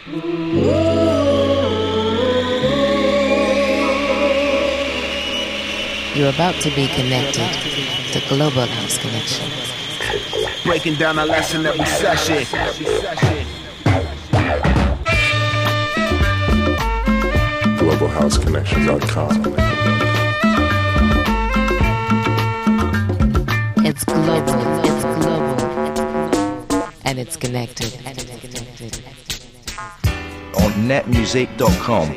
You're about to be connected to Global House Connection. Breaking down a lesson every session. GlobalHouseConnection.com. It's global, and it's connected. On netmusic.com.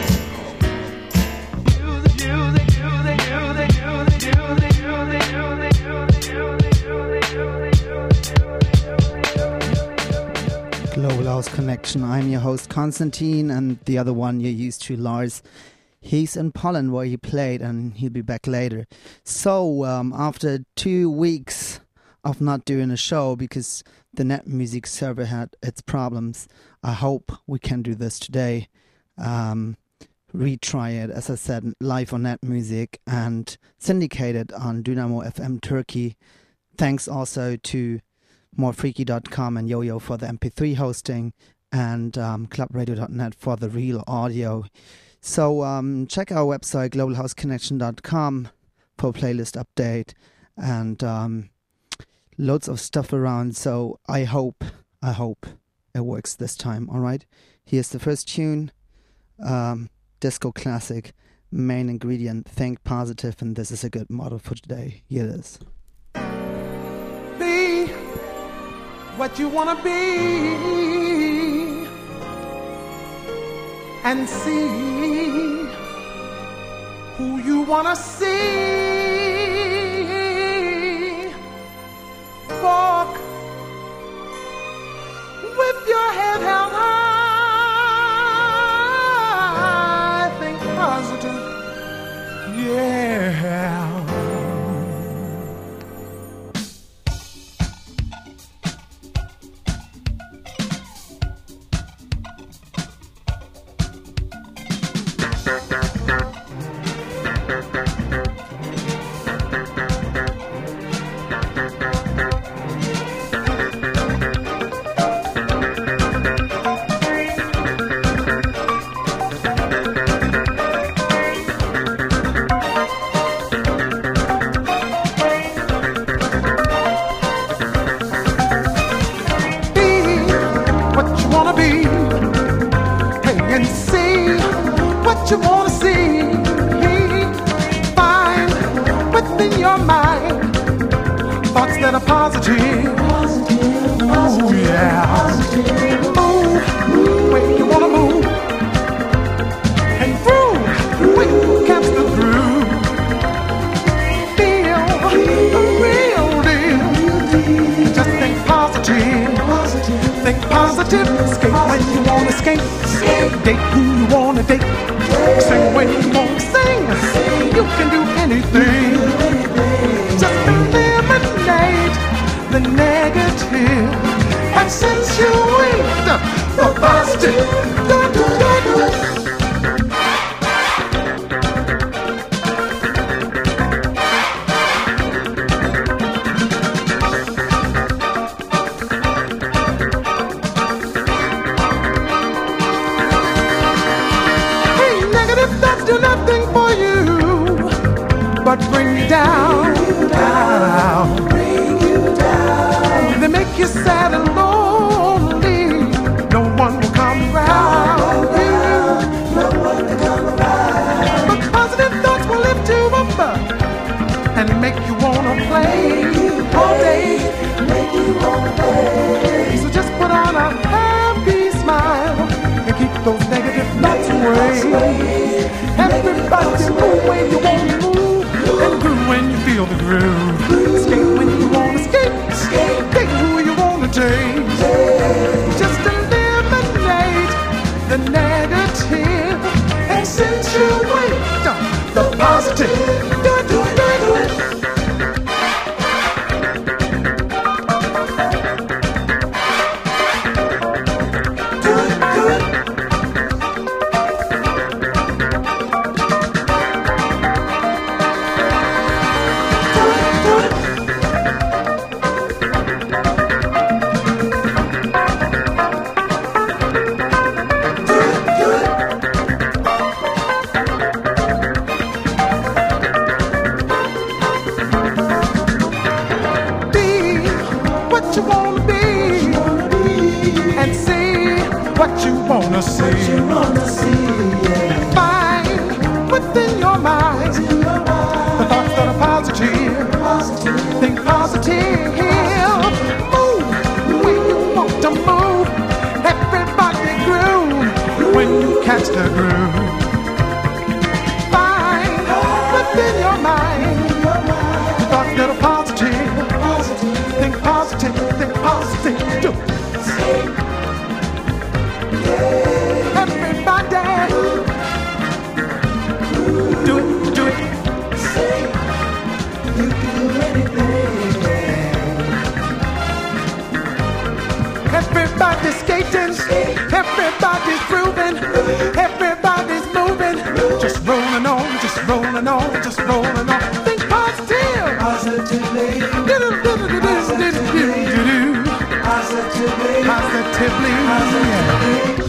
Global House Connection. I'm your host Konstantin, and the other one you're used to, Lars. He's in Poland where he played, and he'll be back later. So after 2 weeks of not doing a show because the Net Music server had its problems, I hope we can do this today. Retry it, as I said, live on Net Music and syndicated on Dynamo FM Turkey. Thanks also to morefreaky.com and YoYo for the MP3 hosting, and clubradio.net for the real audio. So check our website globalhouseconnection.com for playlist update and loads of stuff around. So I hope it works this time. All right, here's the first tune, disco classic, main ingredient, think positive, and this is a good motto for today. Here it is. Be what you wanna be and see who you wanna see. Walk with your head held high, think positive, yeah. You wanna see, find within your mind thoughts that are positive. Oh yeah. Move where you wanna move, and groove where you catch the groove. Feel the real deal. Just think positive. Think positive. Escape when you wanna escape. Date who you wanna date. Sing when you want to sing. You can do anything. Just eliminate the negative, accentuate the positive. Do nothing for you but bring you down, bring you down. They make you sad and lonely. No one will come around you. No one will come around. But positive thoughts will lift you up and make you wanna play all day. Make you wanna play. So just put on a happy smile and keep those negative thoughts away. Everybody move when you want to move, and groove when you feel the groove. Skate when you want to skate, take who you want to take. Just eliminate the negative, accentuate the positive. Do it. you wanna be, and see what you wanna see. Find within your mind the thoughts that are positive. Think positive. Move when you want to move. Everybody groove when you catch the groove. Find within your mind the thoughts that are positive. Think positive. Think positive. Do it. Everybody, do it, do it. You can do anything. Everybody's skating, everybody's grooving, everybody's moving. Just rolling on, just rolling on, just rolling on. Think positive. Positively. Positively. Positively. Yeah.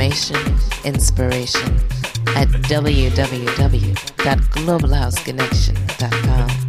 information, inspiration at www.globalhouseconnection.com.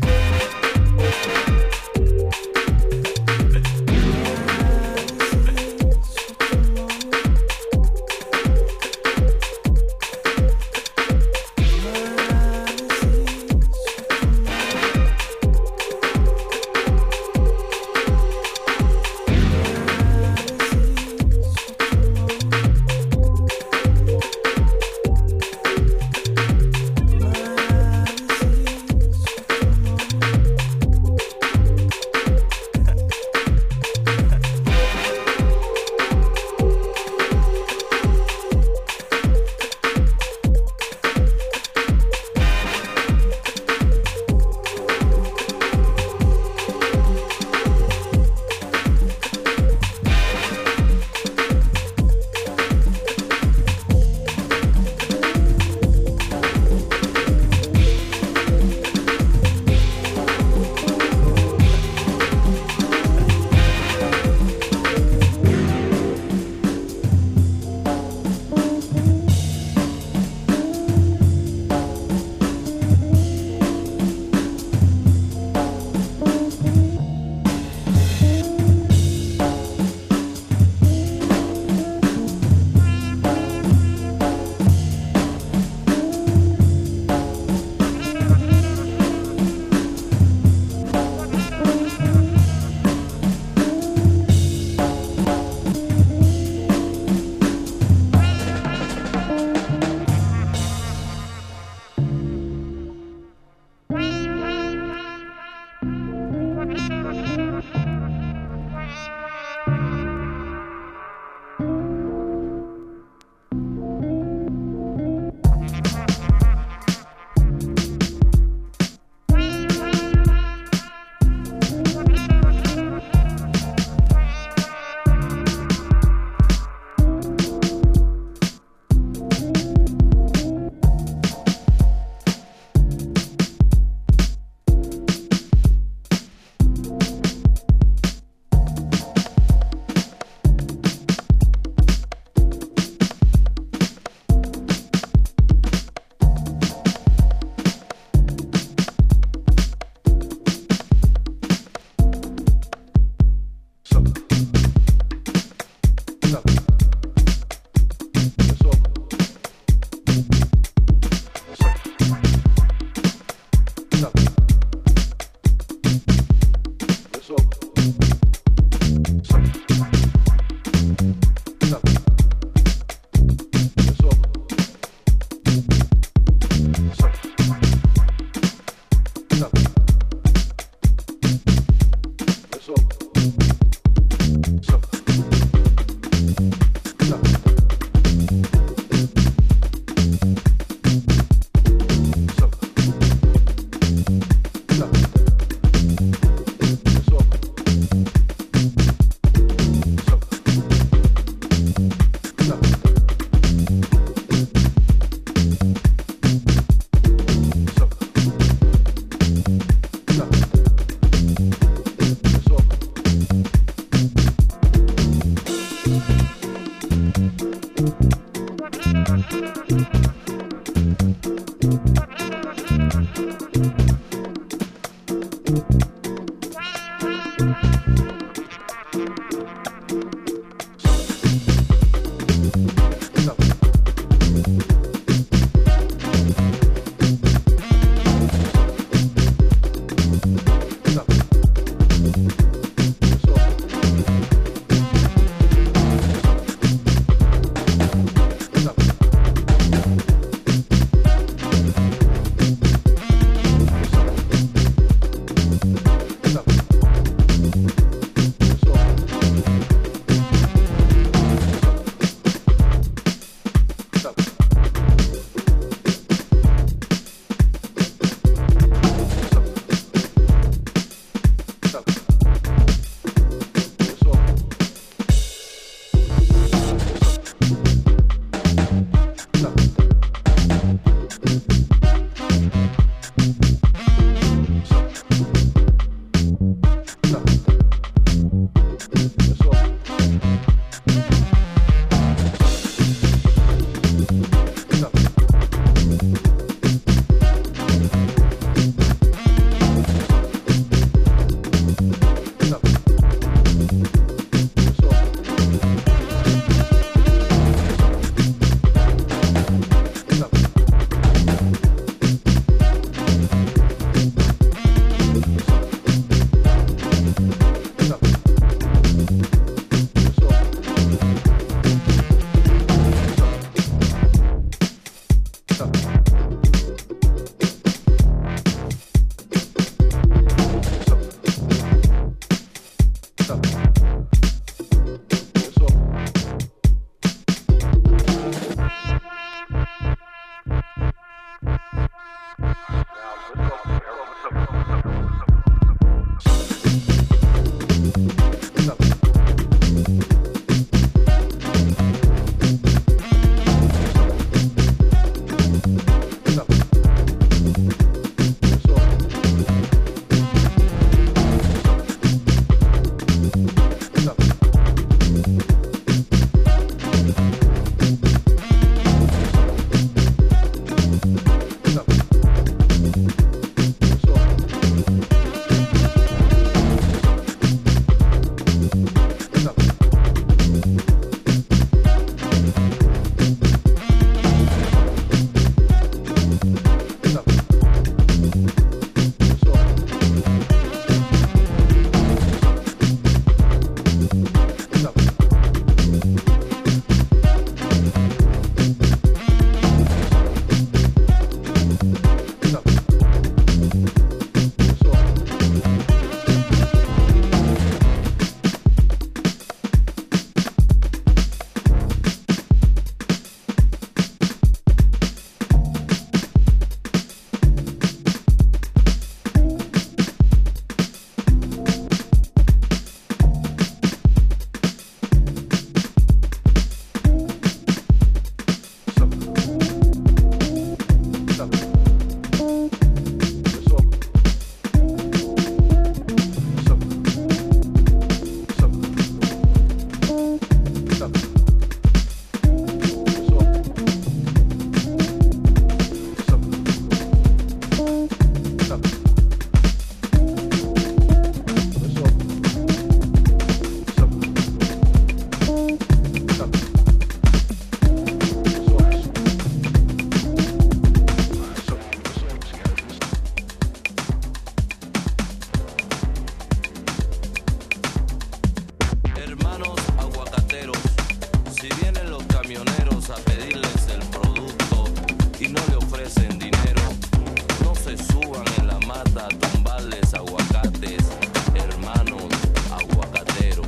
camioneros a pedirles el producto y no le ofrecen dinero. No se suban en la mata a tumbarles aguacates, hermanos aguacateros.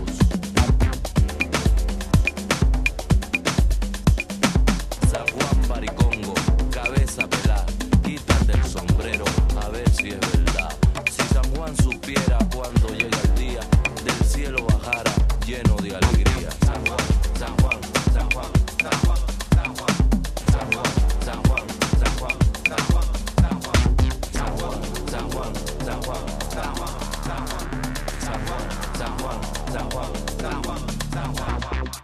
San Juan Baricongo, cabeza pelá, quítate el sombrero a ver si es verdad. Si San Juan supiera cuando llega el día, del cielo bajara lleno de alegría. San Juan, San Juan, San Juan, San Juan, San Juan, San Juan, San Juan, San Juan, San Juan, San Juan, San Juan, San Juan, San Juan, San Juan, San Juan, San Juan, San Juan, San Juan, San Juan, San Juan.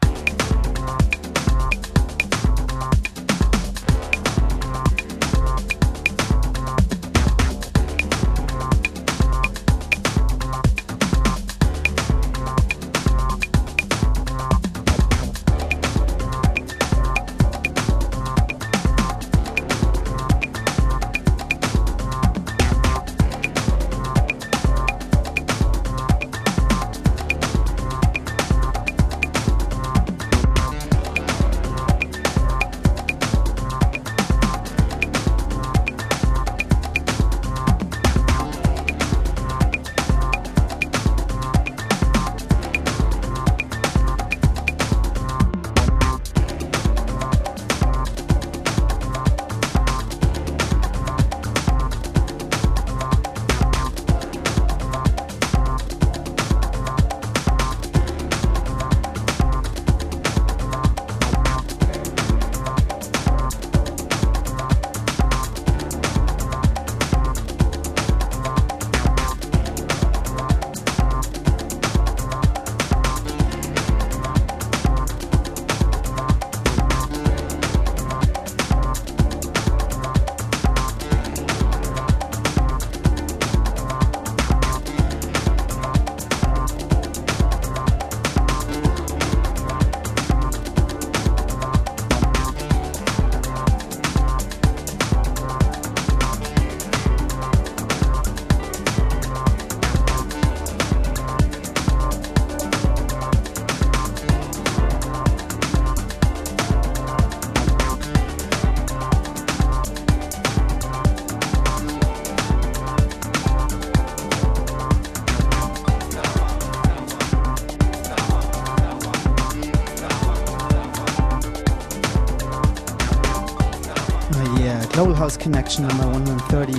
Global House Connection number 130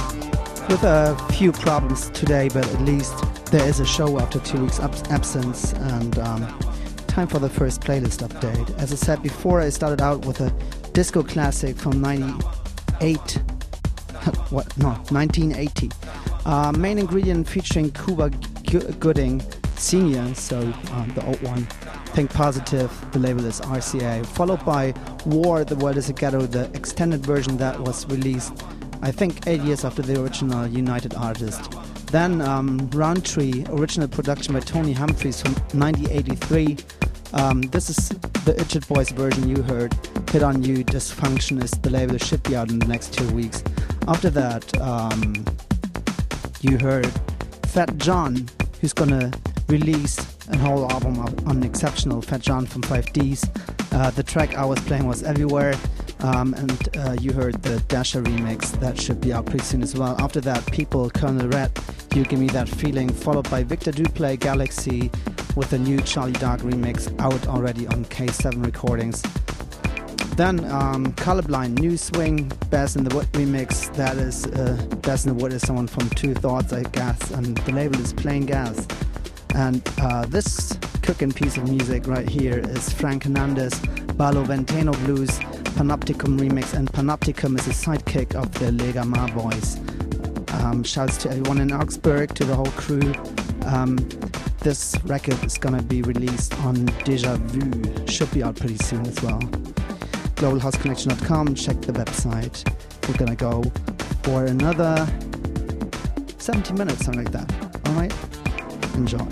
with a few problems today, but at least there is a show after 2 weeks absence, and time for the first playlist update. As I said before, I started out with a disco classic from 1980. Main ingredient featuring Cuba Gooding Sr., so the old one. Think Positive, the label is RCA, followed by War, The World is a Ghetto, the extended version that was released, I think, 8 years after the original United Artist. Then Roundtree, original production by Tony Humphries from 1983. This is the Itchet Boys version you heard. Hit on You, Dysfunctionist, the label should be out in the next 2 weeks. After that, you heard Fat John, who's gonna release a whole album on Exceptional, Fat John from 5Ds. The track I was playing was Everywhere, and you heard the Dasher remix that should be out pretty soon as well. After that, People, Colonel Red, You Give Me That Feeling, followed by Victor Duplay, Galaxy, with a new Charlie Dark remix out already on K7 Recordings. Then Colorblind, New Swing, Bass in the Wood remix. That is, Bass in the Wood is someone from Two Thoughts, I guess, and the label is Plain Gas. And this cooking piece of music right here is Frank Hernandez, Balo Venteno Blues, Panopticum remix, and Panopticum is a sidekick of the Lega Ma boys. Shouts to everyone in Augsburg, to the whole crew. This record is gonna be released on Deja Vu, should be out pretty soon as well. globalhouseconnection.com, check the website. We're gonna go for another 70 minutes, something like that. Alright? Enjoy.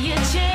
me a chance.